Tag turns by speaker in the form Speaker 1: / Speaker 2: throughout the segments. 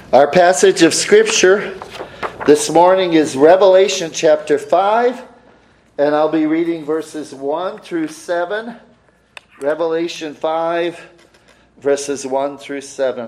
Speaker 1: Our passage of Scripture this morning is Revelation chapter 5, and I'll be reading verses 1 through 7. Revelation 5, verses 1 through 7.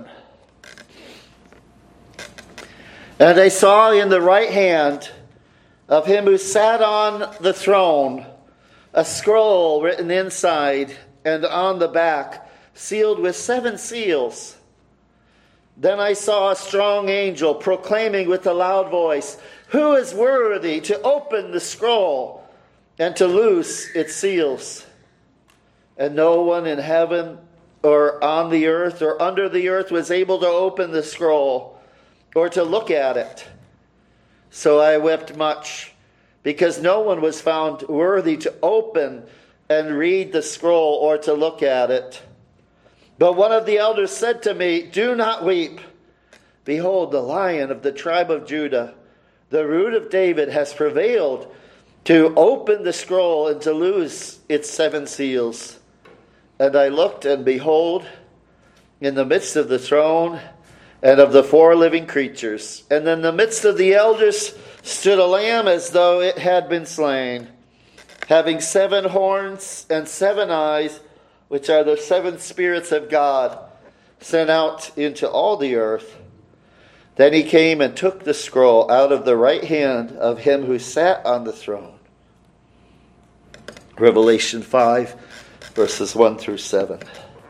Speaker 1: And I saw in the right hand of him who sat on the throne a scroll written inside and on the back, sealed with 7 seals. Then I saw a strong angel proclaiming with a loud voice, "Who is worthy to open the scroll and to loose its seals?" And no one in heaven or on the earth or under the earth was able to open the scroll or to look at it. So I wept much, because no one was found worthy to open and read the scroll or to look at it. But one of the elders said to me, "Do not weep. Behold, the Lion of the tribe of Judah, the Root of David, has prevailed to open the scroll and to loose its 7 seals." And I looked, and behold, in the midst of the throne and of the 4 living creatures, and in the midst of the elders stood a lamb as though it had been slain, having 7 horns and 7 eyes, which are the 7 spirits of God, sent out into all the earth. Then he came and took the scroll out of the right hand of him who sat on the throne. Revelation 5, verses 1 through 7.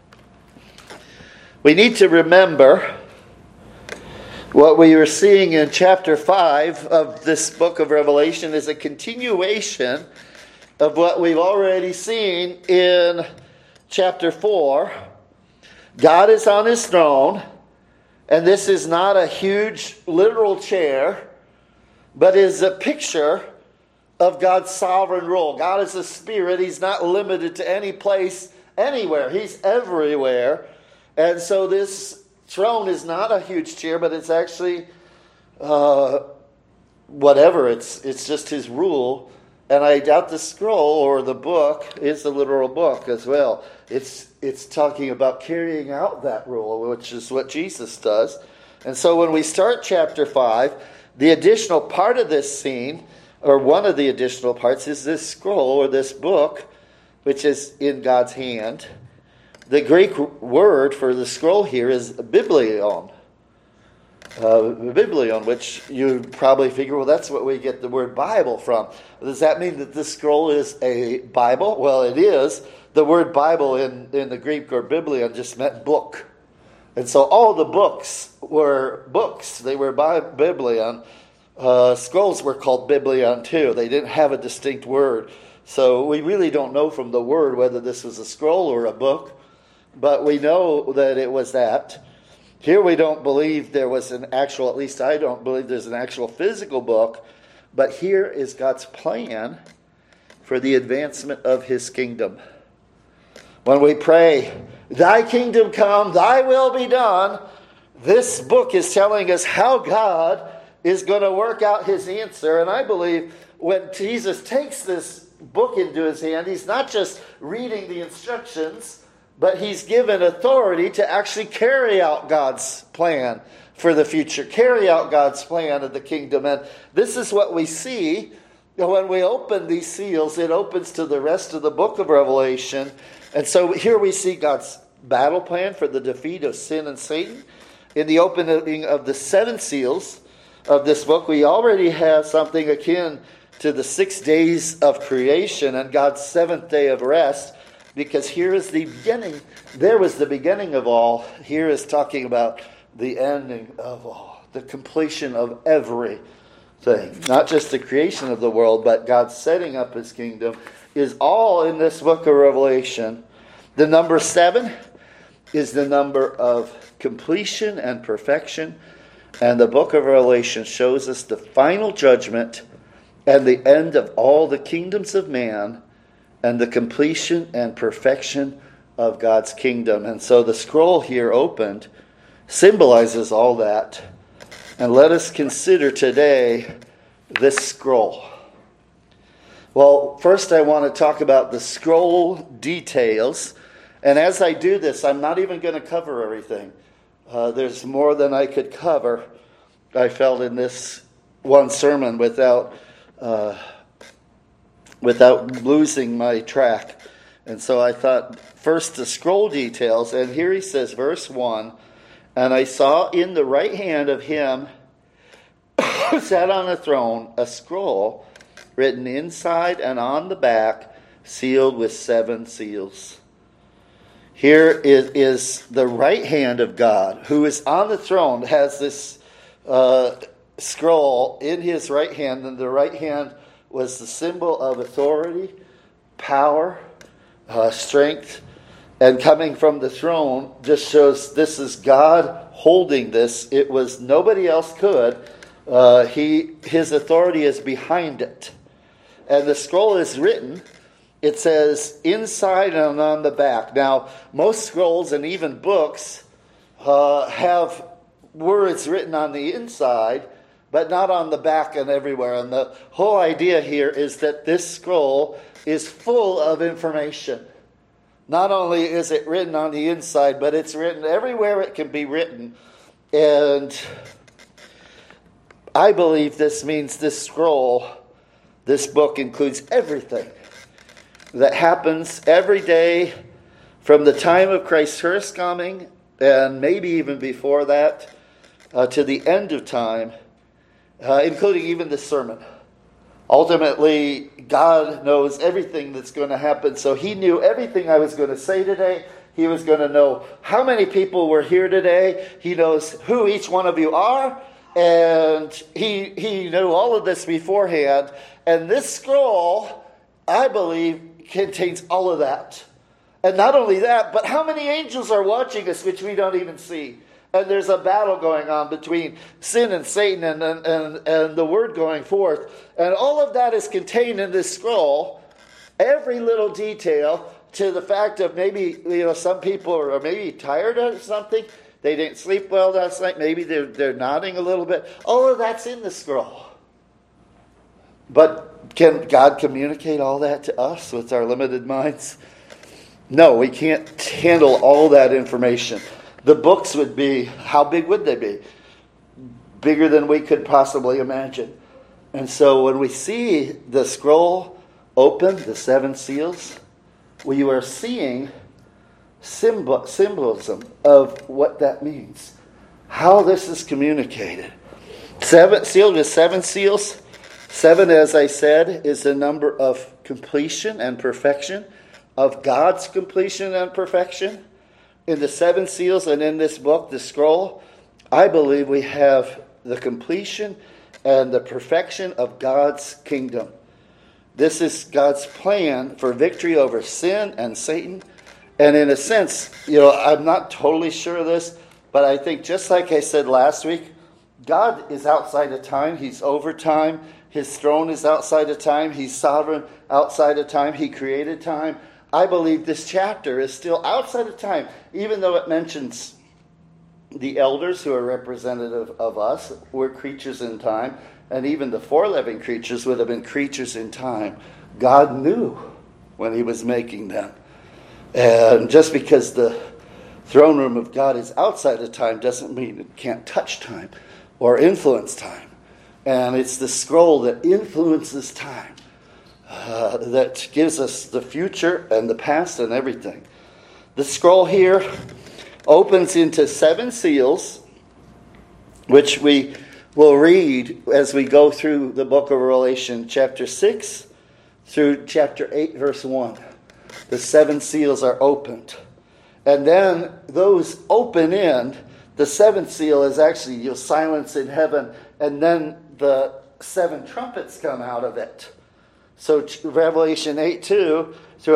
Speaker 1: We need to remember what we were seeing in chapter 5 of this book of Revelation is a continuation of what we've already seen in chapter 4. God is on his throne, and this is not a huge literal chair, but is a picture of God's sovereign rule. God is a spirit. He's not limited to any place, anywhere. He's everywhere. And so this throne is not a huge chair, but it's actually whatever. It's just his rule. And I doubt the scroll or the book is a literal book as well. It's talking about carrying out that rule, which is what Jesus does. And so when we start chapter 5, the additional part of this scene, or one of the additional parts, is this scroll or this book, which is in God's hand. The Greek word for the scroll here is biblion. Biblion, which you probably figure, well, that's what we get the word Bible from. Does that mean that this scroll is a Bible? Well, it is. The word Bible in the Greek, or biblion, just meant book. And so all the books were books. They were biblion. Scrolls were called biblion too. They didn't have a distinct word. So we really don't know from the word whether this was a scroll or a book. But we know that it was that. Here we don't believe there was an actual, at least I don't believe there's an actual physical book, but here is God's plan for the advancement of his kingdom. When we pray, "Thy kingdom come, thy will be done," this book is telling us how God is going to work out his answer. And I believe when Jesus takes this book into his hand, he's not just reading the instructions, but he's given authority to actually carry out God's plan for the future. Carry out God's plan of the kingdom. And this is what we see when we open these seals. It opens to the rest of the book of Revelation. And so here we see God's battle plan for the defeat of sin and Satan. In the opening of the 7 seals of this book, we already have something akin to the 6 days of creation and God's 7th day of rest. Because here is the beginning. There was the beginning of all. Here is talking about the ending of all. The completion of everything. Not just the creation of the world, but God setting up his kingdom is all in this book of Revelation. The number 7 is the number of completion and perfection. And the book of Revelation shows us the final judgment and the end of all the kingdoms of man, and the completion and perfection of God's kingdom. And so the scroll here opened symbolizes all that. And let us consider today this scroll. Well, first I want to talk about the scroll details. And as I do this, I'm not even going to cover everything. There's more than I could cover, I felt, in this one sermon without losing my track. And so I thought, first the scroll details, and here he says, verse 1, "And I saw in the right hand of him who sat on a throne a scroll written inside and on the back, sealed with 7 seals." Here is the right hand of God, who is on the throne, has this scroll in his right hand, and the right hand was the symbol of authority, power, strength, and coming from the throne just shows this is God holding this. It was nobody else could. His authority is behind it. And the scroll is written, it says inside and on the back. Now, most scrolls and even books have words written on the inside, but not on the back and everywhere. And the whole idea here is that this scroll is full of information. Not only is it written on the inside, but it's written everywhere it can be written. And I believe this means this scroll, this book, includes everything that happens every day from the time of Christ's first coming, and maybe even before that, to the end of time, including even the sermon. Ultimately, God knows everything that's going to happen, so he knew everything I was going to say today. He was going to know how many people were here today. He knows who each one of you are, and he knew all of this beforehand. And this scroll, I believe, contains all of that. And not only that, but how many angels are watching us, which we don't even see. And there's a battle going on between sin and Satan and the word going forth. And all of that is contained in this scroll. Every little detail, to the fact of maybe, some people are maybe tired of something. They didn't sleep well last night. Maybe they're nodding a little bit. All of that's in the scroll. But can God communicate all that to us with our limited minds? No, we can't handle all that information. The books would be, how big would they be? Bigger than we could possibly imagine. And so when we see the scroll open, the 7 seals, we are seeing symbolism of what that means. How this is communicated. 7 sealed with 7 seals. 7, as I said, is the number of completion and perfection, of God's completion and perfection. In the 7 seals and in this book, the scroll, I believe we have the completion and the perfection of God's kingdom. This is God's plan for victory over sin and Satan. And in a sense, I'm not totally sure of this, but I think just like I said last week, God is outside of time. He's over time. His throne is outside of time. He's sovereign outside of time. He created time. I believe this chapter is still outside of time, even though it mentions the elders who are representative of us. We're creatures in time, and even the 4 living creatures would have been creatures in time. God knew when he was making them. And just because the throne room of God is outside of time doesn't mean it can't touch time or influence time. And it's the scroll that influences time. That gives us the future and the past and everything. The scroll here opens into 7 seals, which we will read as we go through the book of Revelation, chapter 6 through chapter 8, verse 1. The 7 seals are opened. And then those open in, the 7th seal is actually silence in heaven, and then the 7 trumpets come out of it. So Revelation 8:2 through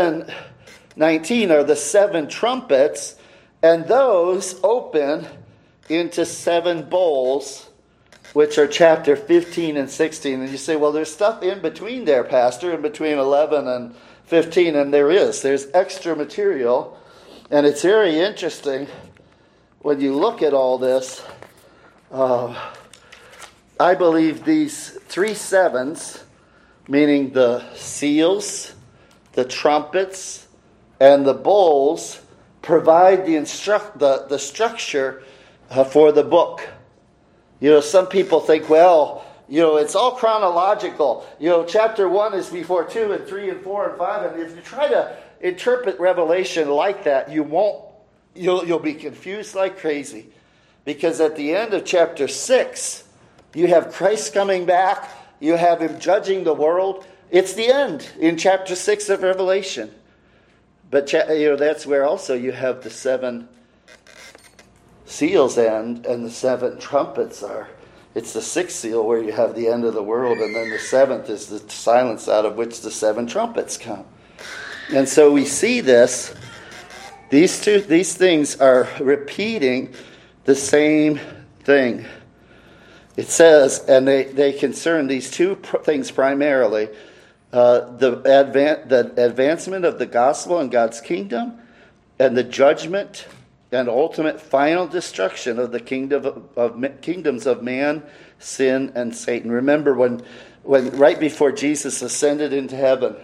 Speaker 1: 11:19 are the 7 trumpets, and those open into 7 bowls, which are chapter 15 and 16. And you say, well, there's stuff in between there, Pastor, in between 11 and 15, and there is. There's extra material, and it's very interesting when you look at all this. I believe these 3 7s, meaning the seals, the trumpets, and the bowls, provide the structure for the book. Some people think, well, it's all chronological. Chapter 1 is before 2 and 3 and 4 and 5. And if you try to interpret Revelation like that, you'll be confused like crazy. Because at the end of chapter 6, you have Christ coming back. You have him judging the world. It's the end in chapter 6 of Revelation. But that's where also you have the 7 seals end and the 7 trumpets are. It's the 6th seal where you have the end of the world, and then the 7th is the silence out of which the 7 trumpets come. And so we see this. These things are repeating the same thing. It says, and they concern these two things primarily: the advancement of the gospel and God's kingdom, and the judgment and ultimate final destruction of the kingdoms of man, sin, and Satan. Remember when right before Jesus ascended into heaven,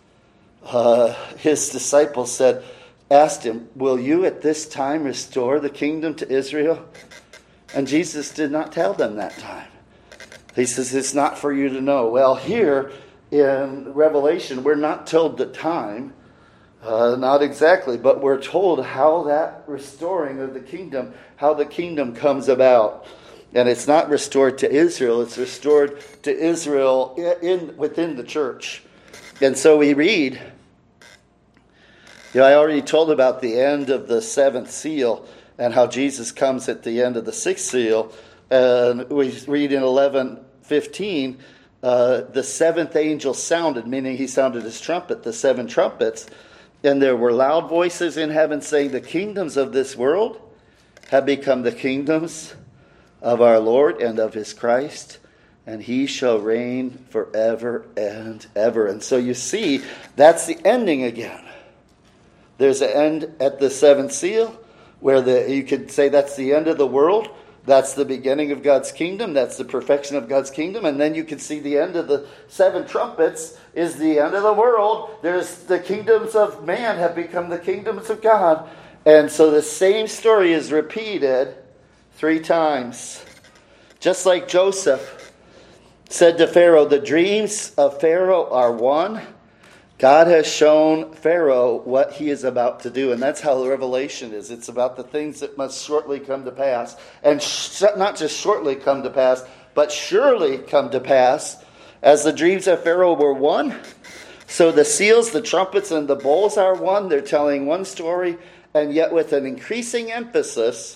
Speaker 1: his disciples asked him, "Will you at this time restore the kingdom to Israel?" And Jesus did not tell them that time. He says, "It's not for you to know." Well, here in Revelation, we're not told the time. Not exactly, but we're told how that restoring of the kingdom, how the kingdom comes about. And it's not restored to Israel, it's restored to Israel within the church. And so we read, I already told about the end of the 7th seal and how Jesus comes at the end of the 6th seal. And we read in 11:15, the 7th angel sounded, meaning he sounded his trumpet, the 7 trumpets. And there were loud voices in heaven saying, "The kingdoms of this world have become the kingdoms of our Lord and of his Christ, and he shall reign forever and ever." And so you see, that's the ending again. There's an end at the 7th seal, where you could say that's the end of the world. That's the beginning of God's kingdom. That's the perfection of God's kingdom. And then you can see the end of the 7 trumpets is the end of the world. There's the kingdoms of man have become the kingdoms of God. And so the same story is repeated 3 times. Just like Joseph said to Pharaoh, "The dreams of Pharaoh are one." God has shown Pharaoh what he is about to do. And that's how the Revelation is. It's about the things that must shortly come to pass. And not just shortly come to pass, but surely come to pass. As the dreams of Pharaoh were one, so the seals, the trumpets, and the bowls are one. They're telling one story, and yet with an increasing emphasis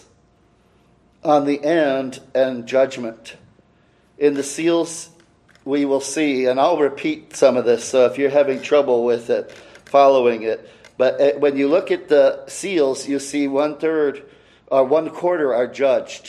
Speaker 1: on the end and judgment. In the seals, we will see, and I'll repeat some of this, so if you're having trouble with it, following it. But when you look at the seals, you see 1/3 or 1/4 are judged.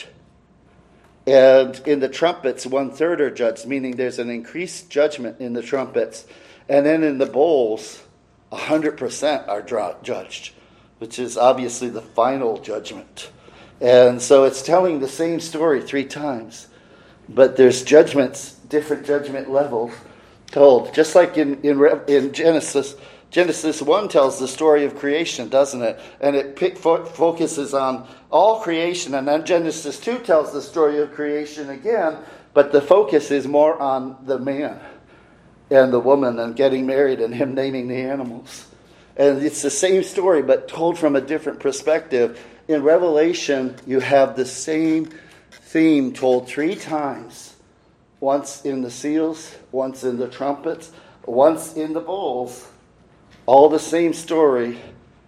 Speaker 1: And in the trumpets, 1/3 are judged, meaning there's an increased judgment in the trumpets. And then in the bowls, 100% are judged, which is obviously the final judgment. And so it's telling the same story 3 times. But there's judgments, different judgment levels told. Just like in Genesis. Genesis 1 tells the story of creation, doesn't it? And it focuses on all creation. And then Genesis 2 tells the story of creation again. But the focus is more on the man and the woman and getting married and him naming the animals. And it's the same story, but told from a different perspective. In Revelation, you have the same theme told 3 times. Once in the seals, once in the trumpets, once in the bowls. All the same story,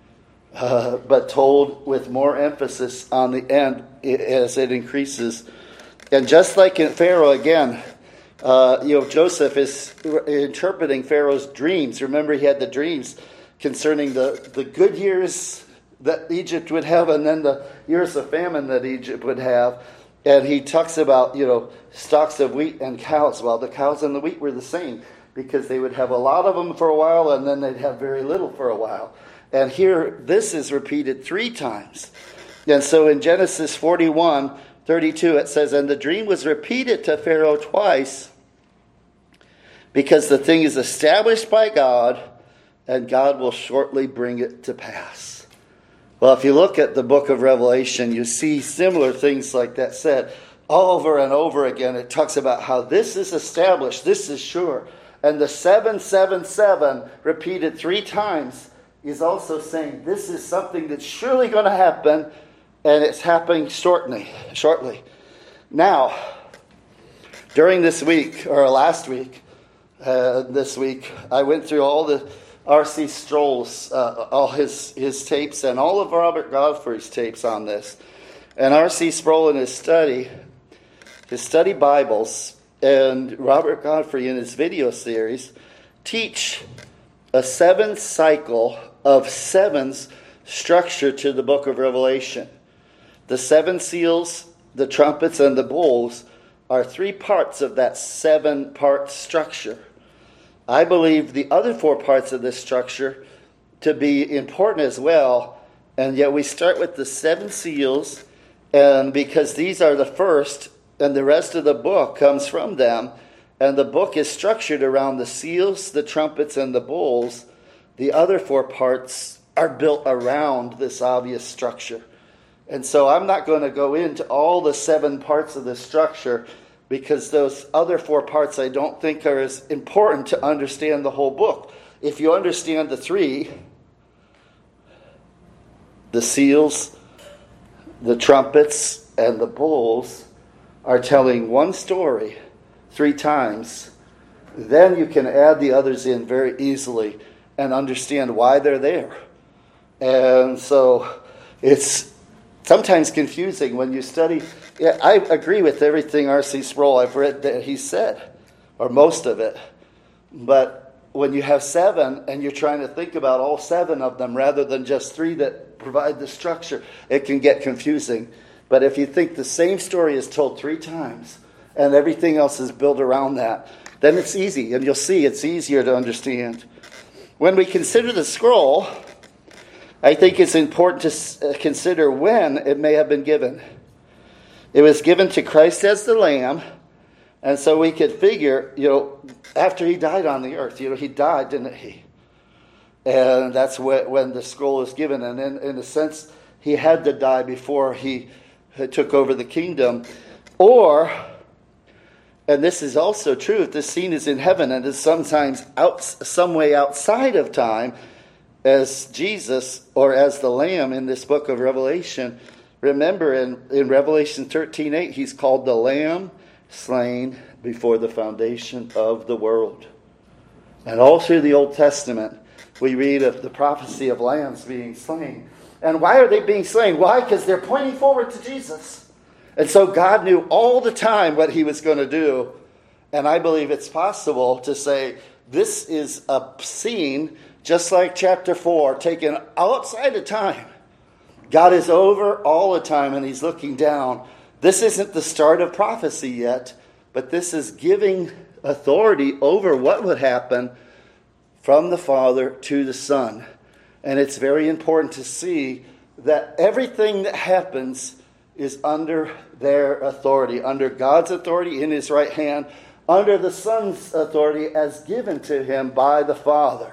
Speaker 1: but told with more emphasis on the end as it increases. And just like in Pharaoh, again, Joseph is interpreting Pharaoh's dreams. Remember, he had the dreams concerning the good years that Egypt would have and then the years of famine that Egypt would have. And he talks about, stalks of wheat and cows. Well, the cows and the wheat were the same because they would have a lot of them for a while and then they'd have very little for a while. And here, this is repeated 3 times. And so in Genesis 41:32, it says, "And the dream was repeated to Pharaoh twice because the thing is established by God and God will shortly bring it to pass." Well, if you look at the book of Revelation, you see similar things like that said over and over again. It talks about how this is established, this is sure. And the 777 repeated 3 times is also saying this is something that's surely going to happen, and it's happening shortly. Now, during this week, or last week, this week, I went through all the R.C. Sproul's, all his tapes, and all of Robert Godfrey's tapes on this. And R.C. Sproul in his study Bibles, and Robert Godfrey in his video series teach a 7 cycle of 7's structure to the book of Revelation. The 7 seals, the trumpets, and the bowls are 3 parts of that 7-part structure. I believe the other 4 parts of this structure to be important as well, and yet we start with the 7 seals, and because these are the first, and the rest of the book comes from them, and the book is structured around the seals, the trumpets, and the bowls, the other 4 parts are built around this obvious structure. And so I'm not going to go into all the 7 parts of the structure, because those other 4 parts I don't think are as important to understand the whole book. If you understand the 3, the seals, the trumpets, and the bowls are telling one story 3 times, then you can add the others in very easily and understand why they're there. And so it's sometimes confusing when you study. Yeah, I agree with everything R.C. Sproul I've read that he said, or most of it. But when you have 7 and you're trying to think about all 7 of them rather than just 3 that provide the structure, it can get confusing. But if you think the same story is told 3 times and everything else is built around that, then it's easy, and you'll see it's easier to understand. When we consider the scroll, I think it's important to consider when it may have been given. It was given to Christ as the Lamb, and so we could figure, after he died on the earth, he died, didn't he? And that's when the scroll was given, and in a sense, he had to die before he took over the kingdom. Or, and this is also true, if the scene is in heaven and is sometimes some way outside of time, as Jesus or as the Lamb in this book of Revelation. Remember in Revelation 13:8, he's called the Lamb slain before the foundation of the world. And all through the Old Testament, we read of the prophecy of lambs being slain. And why are they being slain? Why? Because they're pointing forward to Jesus. And so God knew all the time what he was going to do. And I believe it's possible to say this is a scene just like chapter 4, taken outside of time. God is over all the time, and he's looking down. This isn't the start of prophecy yet, but this is giving authority over what would happen from the Father to the Son. And it's very important to see that everything that happens is under their authority, under God's authority in his right hand, under the Son's authority as given to him by the Father.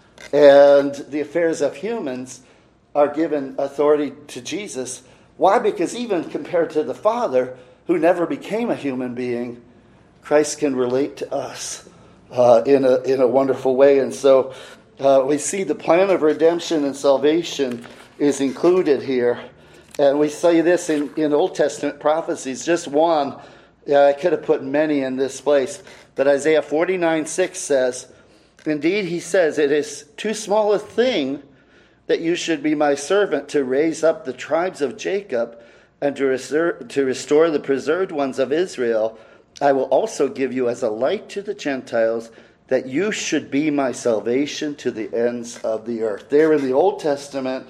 Speaker 1: And the affairs of humans are given authority to Jesus. Why? Because even compared to the Father, who never became a human being, Christ can relate to us in a wonderful way. And so we see the plan of redemption and salvation is included here. And we see this in Old Testament prophecies. Just one, I could have put many in this place, but Isaiah 49:6 says, "Indeed," he says, "it is too small a thing that you should be my servant to raise up the tribes of Jacob and to restore the preserved ones of Israel. I will also give you as a light to the Gentiles, that you should be my salvation to the ends of the earth." There in the Old Testament,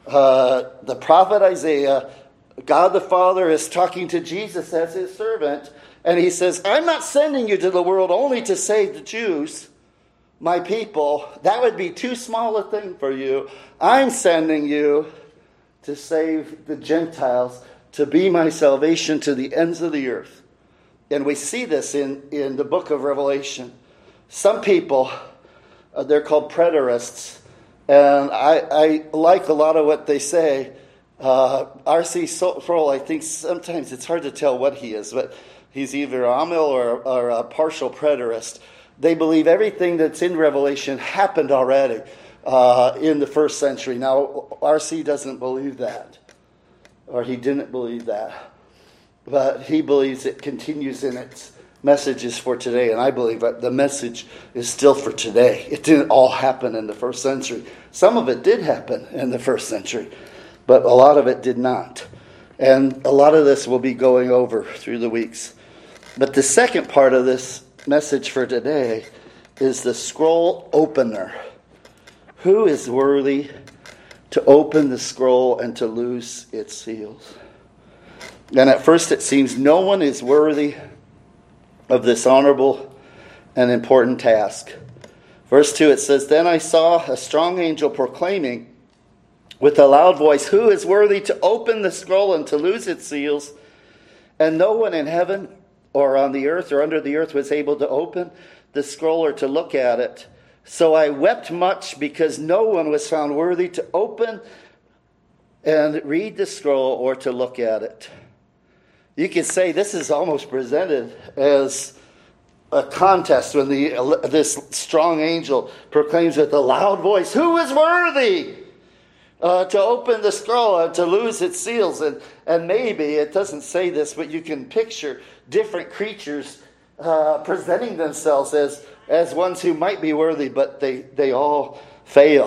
Speaker 1: the prophet Isaiah, God the Father is talking to Jesus as his servant, and he says, "I'm not sending you to the world only to save the Jews, my people. That would be too small a thing for you. I'm sending you to save the Gentiles, to be my salvation to the ends of the earth." And we see this in the book of Revelation. Some people, they're called preterists, And I like a lot of what they say. R.C. Sproul, I think sometimes it's hard to tell what he is, but he's either Amill or a partial preterist. They believe everything that's in Revelation happened already in the first century. Now, R.C. doesn't believe that, or he didn't believe that. But he believes it continues in its messages for today, and I believe that the message is still for today. It didn't all happen in the first century. Some of it did happen in the first century, but a lot of it did not. And a lot of this will be going over through the weeks. But the second part of this message for today is the scroll opener. Who is worthy to open the scroll and to loose its seals? And at first it seems no one is worthy of this honorable and important task. Verse 2, it says, "Then I saw a strong angel proclaiming with a loud voice, 'Who is worthy to open the scroll and to loose its seals?' And no one in heaven or on the earth or under the earth was able to open the scroll or to look at it. So I wept much because no one was found worthy to open and read the scroll or to look at it." You could say this is almost presented as a contest when this strong angel proclaims with a loud voice, "Who is worthy to open the scroll and to loose its seals?" And maybe it doesn't say this, but you can picture different creatures presenting themselves as ones who might be worthy, but they all fail.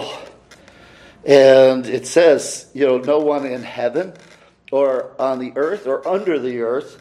Speaker 1: And it says, no one in heaven or on the earth or under the earth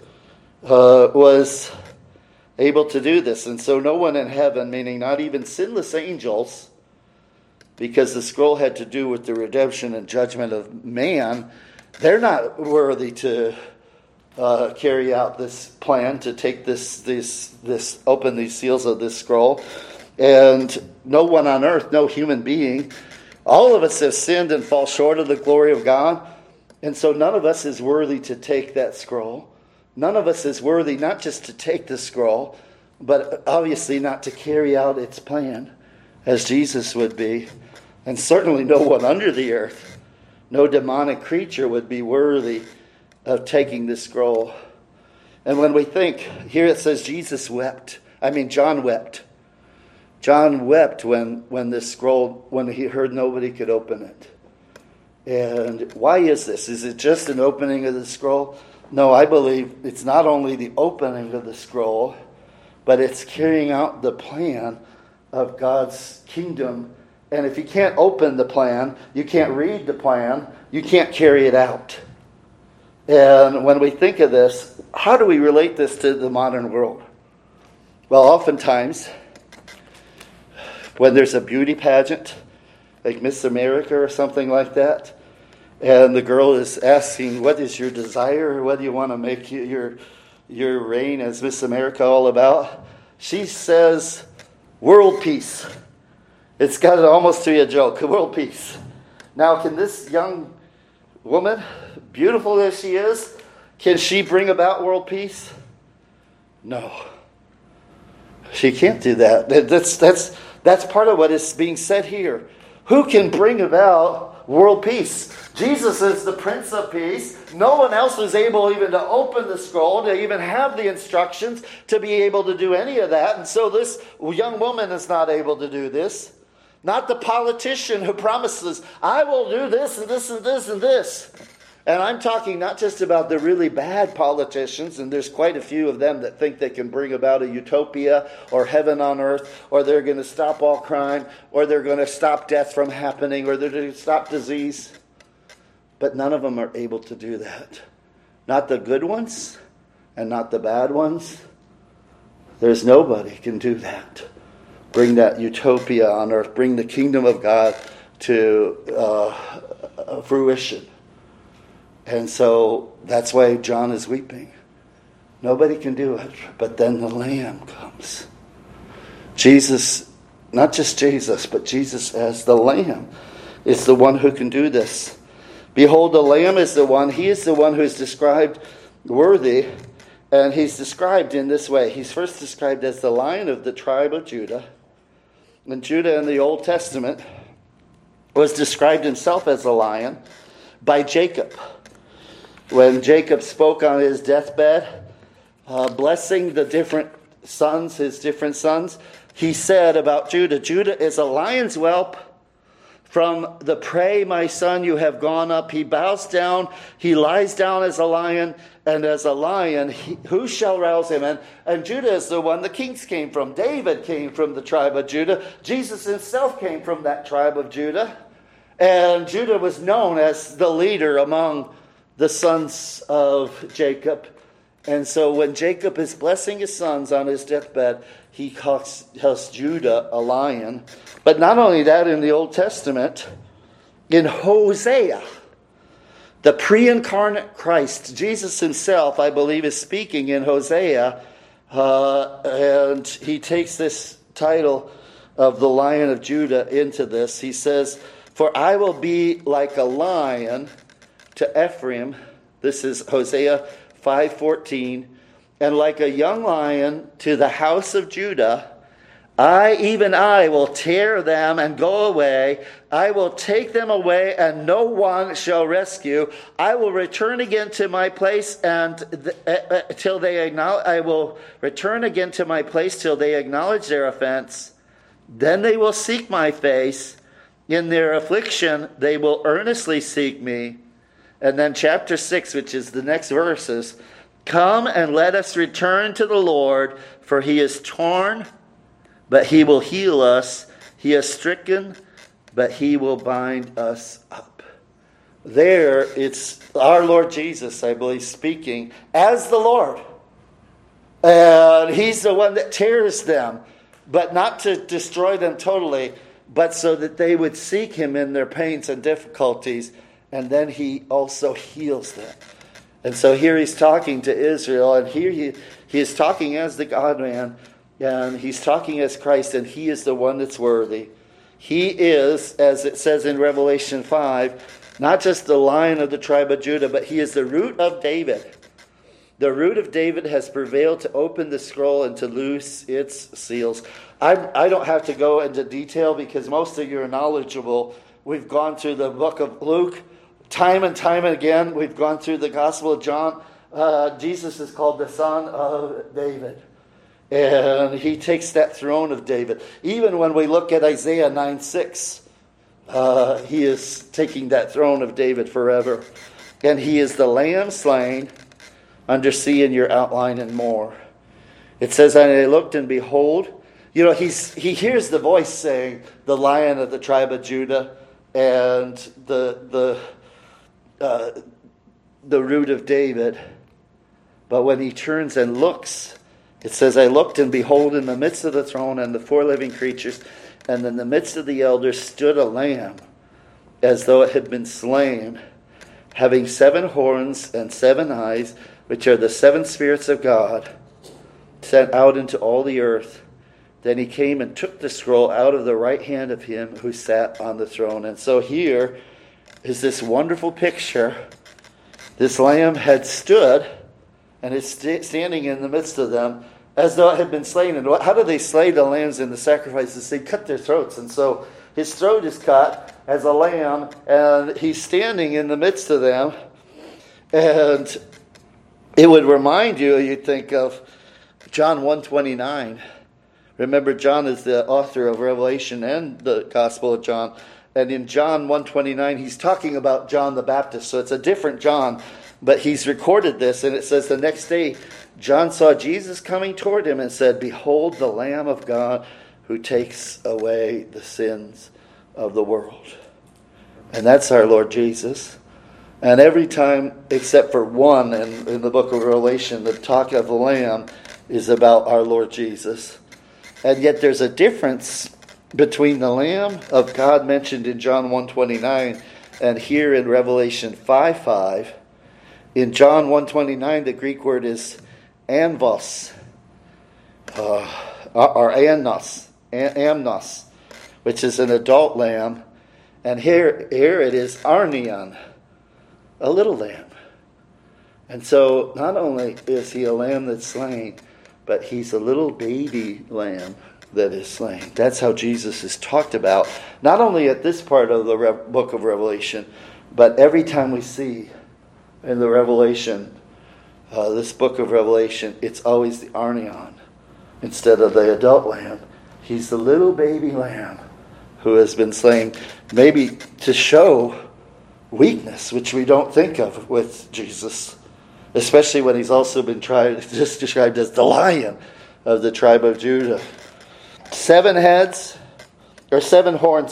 Speaker 1: was able to do this. And so no one in heaven, meaning not even sinless angels, because the scroll had to do with the redemption and judgment of man, they're not worthy to carry out this plan to take this open these seals of this scroll. And no one on earth, no human being, all of us have sinned and fall short of the glory of God. And so none of us is worthy to take that scroll. None of us is worthy not just to take the scroll, but obviously not to carry out its plan as Jesus would be. And certainly no one under the earth, no demonic creature would be worthy of taking this scroll. And when we think, here it says Jesus wept. John wept. John wept when this scroll, when he heard nobody could open it. And why is this? Is it just an opening of the scroll? No, I believe it's not only the opening of the scroll, but it's carrying out the plan of God's kingdom. And if you can't open the plan, you can't read the plan, you can't carry it out. And when we think of this, how do we relate this to the modern world? Well, oftentimes, when there's a beauty pageant, like Miss America or something like that, and the girl is asking, "What is your desire? What do you want to make your reign as Miss America all about?" She says, "World peace." It's got almost to be a joke, world peace. Now, can this young woman, beautiful as she is, can she bring about world peace? No. She can't do that. That's part of what is being said here. Who can bring about world peace? Jesus is the Prince of Peace. No one else was able even to open the scroll, to even have the instructions to be able to do any of that. And so this young woman is not able to do this. Not the politician who promises, "I will do this and this and this and this." And I'm talking not just about the really bad politicians, and there's quite a few of them that think they can bring about a utopia or heaven on earth, or they're going to stop all crime, or they're going to stop death from happening, or they're going to stop disease. But none of them are able to do that. Not the good ones and not the bad ones. There's nobody can do that. Bring that utopia on earth. Bring the kingdom of God to fruition. And so that's why John is weeping. Nobody can do it. But then the Lamb comes. Jesus, not just Jesus, but Jesus as the Lamb is the one who can do this. Behold, the Lamb is the one. He is the one who is described worthy. And he's described in this way. He's first described as the Lion of the tribe of Judah. And Judah in the Old Testament was described himself as a lion by Jacob. When Jacob spoke on his deathbed, blessing the different sons, his different sons, he said about Judah, Judah is a lion's whelp. From the prey, my son, you have gone up. He bows down, he lies down as a lion, and as a lion, who shall rouse him? And Judah is the one the kings came from. David came from the tribe of Judah. Jesus himself came from that tribe of Judah. And Judah was known as the leader among the sons of Jacob. And so when Jacob is blessing his sons on his deathbed, he calls Judah a lion. But not only that, in the Old Testament, in Hosea, the pre-incarnate Christ, Jesus himself, I believe, is speaking in Hosea. And he takes this title of the Lion of Judah into this. He says, "For I will be like a lion to Ephraim." This is Hosea 5:14. "And like a young lion to the house of Judah, even I will tear them and go away. I will take them away, and no one shall rescue. I will return again to my place, and till they acknowledge. I will return again to my place till they acknowledge their offense. Then they will seek my face. In their affliction, they will earnestly seek me." And then chapter 6, which is the next verses. "Come and let us return to the Lord, for he is torn, but he will heal us. He is stricken, but he will bind us up." There, it's our Lord Jesus, I believe, speaking as the Lord. And he's the one that tears them, but not to destroy them totally, but so that they would seek him in their pains and difficulties, and then he also heals them. And so here he's talking to Israel, and here he is talking as the God-man, and he's talking as Christ, and he is the one that's worthy. He is, as it says in Revelation 5, not just the Lion of the tribe of Judah, but he is the root of David. The root of David has prevailed to open the scroll and to loose its seals. I don't have to go into detail because most of you are knowledgeable. We've gone through the book of Luke time and time again. We've gone through the Gospel of John. Jesus is called the Son of David. And he takes that throne of David. Even when we look at Isaiah 9:6, he is taking that throne of David forever. And he is the Lamb slain, under see in your outline and more. It says, "And I looked and behold," he hears the voice saying, "The Lion of the tribe of Judah," and the root of David. But when he turns and looks, it says, "I looked and behold in the midst of the throne and the four living creatures, and in the midst of the elders stood a lamb, as though it had been slain, having 7 horns and 7 eyes, which are the 7 spirits of God, sent out into all the earth. Then he came and took the scroll out of the right hand of him who sat on the throne." And so here is this wonderful picture. This lamb had stood and is standing in the midst of them as though it had been slain. And how do they slay the lambs in the sacrifices? They cut their throats. And so his throat is cut as a lamb, and he's standing in the midst of them. And it would remind you, you'd think of John 1:29. Remember, John is the author of Revelation and the Gospel of John. And in John 1:29, he's talking about John the Baptist. So it's a different John, but he's recorded this. And it says, "The next day, John saw Jesus coming toward him and said, 'Behold the Lamb of God who takes away the sins of the world.'" And that's our Lord Jesus. And every time, except for one in the book of Revelation, the talk of the Lamb is about our Lord Jesus. And yet there's a difference between the Lamb of God mentioned in John 1:29 and here in Revelation 5:5. In John 1:29, the Greek word is amnos, or amnos, which is an adult lamb. And here it is arnion, a little lamb. And so not only is he a lamb that's slain, but he's a little baby lamb that is slain. That's how Jesus is talked about, not only at this part of the book of Revelation, but every time we see in the Revelation, this book of Revelation, it's always the Arnion instead of the adult lamb. He's the little baby lamb who has been slain, maybe to show weakness, which we don't think of with Jesus, especially when he's also been just described as the lion of the tribe of Judah. 7 heads, or 7 horns,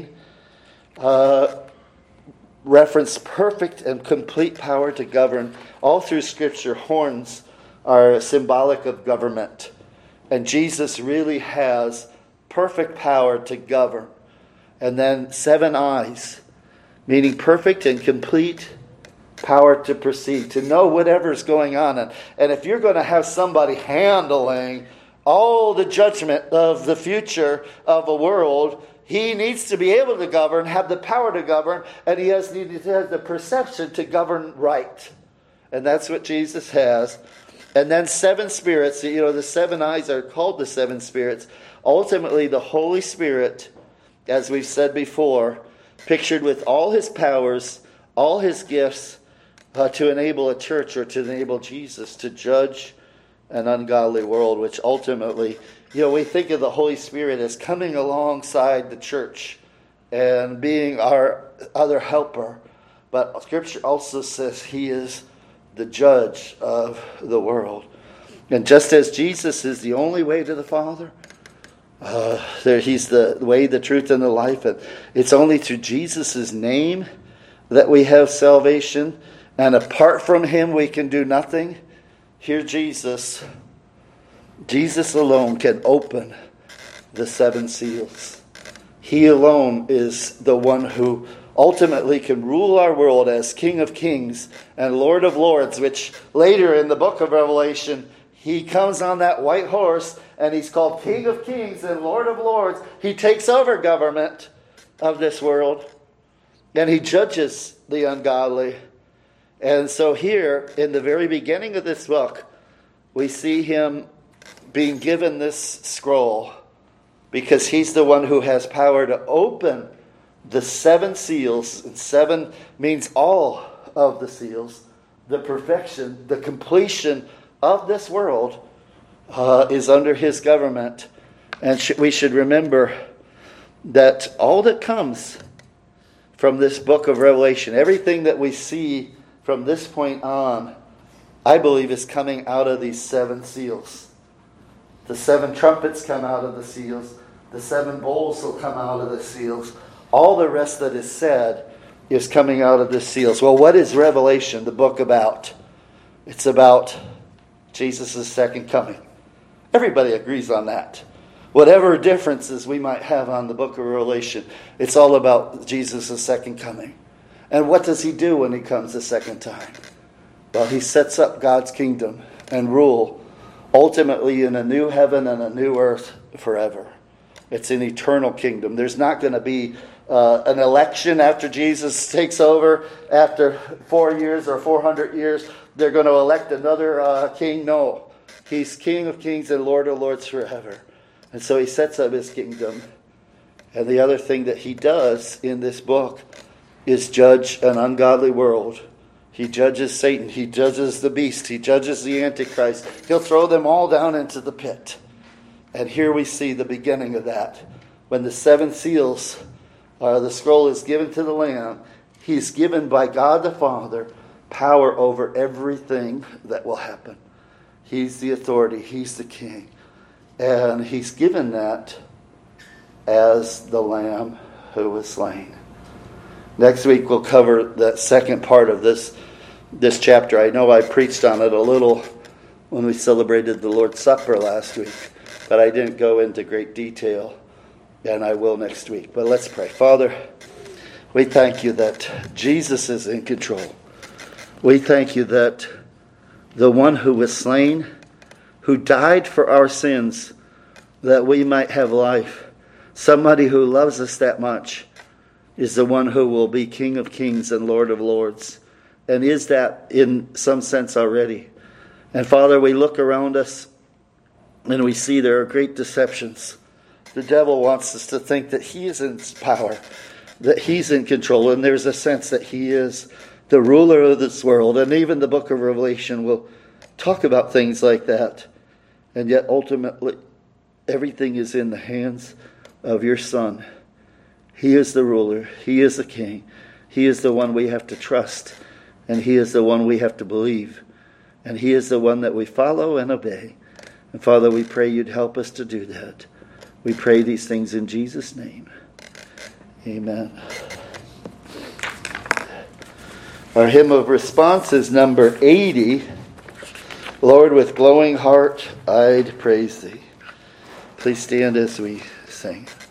Speaker 1: reference perfect and complete power to govern. All through Scripture, horns are symbolic of government. And Jesus really has perfect power to govern. And then 7 eyes, meaning perfect and complete power to proceed, to know whatever's going on. And if you're going to have somebody handling all the judgment of the future of a world, he needs to be able to govern, have the power to govern, and he has the perception to govern right. And that's what Jesus has. And then 7 spirits, the 7 eyes are called the 7 spirits. Ultimately, the Holy Spirit, as we've said before, pictured with all his powers, all his gifts, to enable a church or to enable Jesus to judge an ungodly world, which ultimately, we think of the Holy Spirit as coming alongside the church and being our other helper. But Scripture also says he is the judge of the world. And just as Jesus is the only way to the Father, he's the way, the truth, and the life. And it's only through Jesus' name that we have salvation. And apart from him, we can do nothing. Here Jesus alone can open the 7 seals. He alone is the one who ultimately can rule our world as King of Kings and Lord of Lords, which later in the book of Revelation, he comes on that white horse and he's called King of Kings and Lord of Lords. He takes over government of this world and he judges the ungodly. And so here, in the very beginning of this book, we see him being given this scroll because he's the one who has power to open the 7 seals. And 7 means all of the seals. The perfection, the completion of this world is under his government. And we should remember that all that comes from this book of Revelation, everything that we see from this point on, I believe is coming out of these 7 seals. The 7 trumpets come out of the seals. The 7 bowls will come out of the seals. All the rest that is said is coming out of the seals. Well, what is Revelation, the book, about? It's about Jesus' second coming. Everybody agrees on that. Whatever differences we might have on the book of Revelation, it's all about Jesus' second coming. And what does he do when he comes the second time? Well, he sets up God's kingdom and rule, ultimately in a new heaven and a new earth forever. It's an eternal kingdom. There's not going to be an election after Jesus takes over after 4 years or 400 years. They're going to elect another king. No. He's King of Kings and Lord of Lords forever. And so he sets up his kingdom. And the other thing that he does in this book is judge an ungodly world. He judges Satan. He judges the beast. He judges the Antichrist. He'll throw them all down into the pit. And here we see the beginning of that. When the 7 seals, the scroll is given to the Lamb, he's given by God the Father power over everything that will happen. He's the authority. He's the king. And he's given that as the Lamb who was slain. Next week we'll cover the second part of this chapter. I know I preached on it a little when we celebrated the Lord's Supper last week, but I didn't go into great detail, and I will next week. But let's pray. Father, we thank you that Jesus is in control. We thank you that the one who was slain, who died for our sins, that we might have life, somebody who loves us that much, is the one who will be King of Kings and Lord of Lords, and is that in some sense already. And Father, we look around us and we see there are great deceptions. The devil wants us to think that he is in power, that he's in control, and there's a sense that he is the ruler of this world. And even the book of Revelation will talk about things like that. And yet ultimately, everything is in the hands of your Son. He is the ruler. He is the King. He is the one we have to trust. And he is the one we have to believe. And he is the one that we follow and obey. And Father, we pray you'd help us to do that. We pray these things in Jesus' name. Amen. Our hymn of response is number 80. Lord, with glowing heart, I'd praise thee. Please stand as we sing.